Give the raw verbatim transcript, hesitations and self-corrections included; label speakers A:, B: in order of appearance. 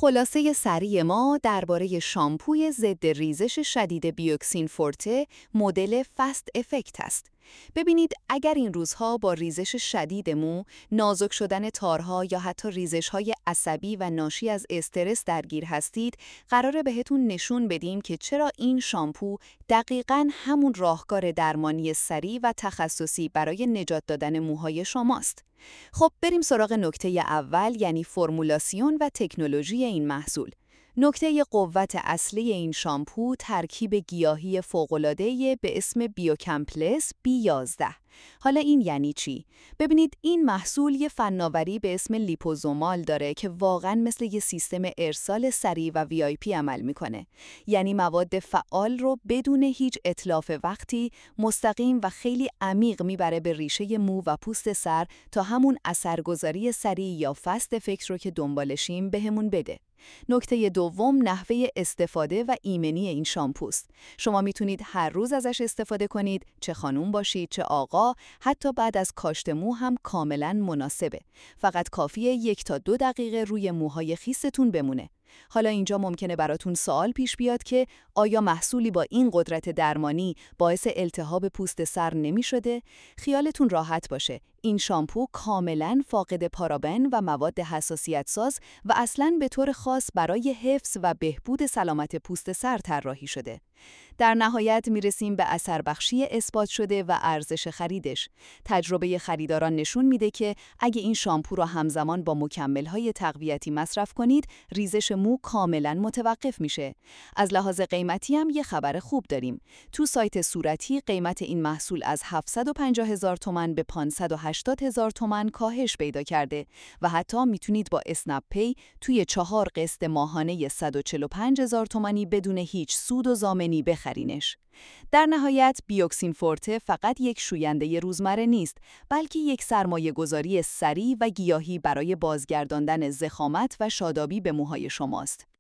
A: خلاصه سریع ما درباره شامپوی ضد ریزش شدید بیوکسین فورته مدل فست افکت است. ببینید اگر این روزها با ریزش شدید مو، نازک شدن تارها یا حتی ریزش‌های عصبی و ناشی از استرس درگیر هستید، قراره بهتون نشون بدیم که چرا این شامپو دقیقاً همون راهکار درمانی سریع و تخصصی برای نجات دادن موهای شماست. خب بریم سراغ نکته اول، یعنی فرمولاسیون و تکنولوژی این محصول. نکته قوت اصلی این شامپو ترکیب گیاهی فوق‌العاده به اسم بیوکمپلس بی یازده. حالا این یعنی چی؟ ببینید این محصول یه فناوری به اسم لیپوزومال داره که واقعاً مثل یه سیستم ارسال سریع و وی آی پی عمل میکنه. یعنی مواد فعال رو بدون هیچ اتلاف وقتی مستقیم و خیلی عمیق میبره به ریشه مو و پوست سر تا همون اثرگذاری سریع یا فست افکت رو که دنبالشیم بهمون بده. نکته دوم نحوه استفاده و ایمنی این شامپوست. شما میتونید هر روز ازش استفاده کنید، چه خانوم باشید چه آقا، حتی بعد از کاشت مو هم کاملا مناسبه. فقط کافیه یک تا دو دقیقه روی موهای خیستون بمونه. حالا اینجا ممکنه براتون سوال پیش بیاد که آیا محصولی با این قدرت درمانی باعث التهاب پوست سر نمی شده؟ خیالتون راحت باشه. این شامپو کاملاً فاقد پارابن و مواد حساسیت ساز و اصلاً به طور خاص برای حفظ و بهبود سلامت پوست سر طراحی شده. در نهایت میرسیم به اثر بخشی اثبات شده و ارزش خریدش. تجربه خریداران نشون میده که اگه این شامپو را همزمان با مکمل‌های تقویتی مصرف کنید، ریزش مو کاملاً متوقف میشه. از لحاظ قیمتی هم یه خبر خوب داریم. تو سایت صورتی قیمت این محصول از هفتصد و پنجاه هزار تومان به پانصد و هشتاد هزار تومان کاهش پیدا کرده و حتی میتونید با اسنپ پی توی چهار قسط ماهانه صد و چهل و پنج هزار تومانی بدون هیچ سود و ضامنی بخرینش. در نهایت بیوکسین فورته فقط یک شوینده روزمره نیست، بلکه یک سرمایه گذاری سریع و گیاهی برای بازگرداندن ضخامت و شادابی به موهای شماست.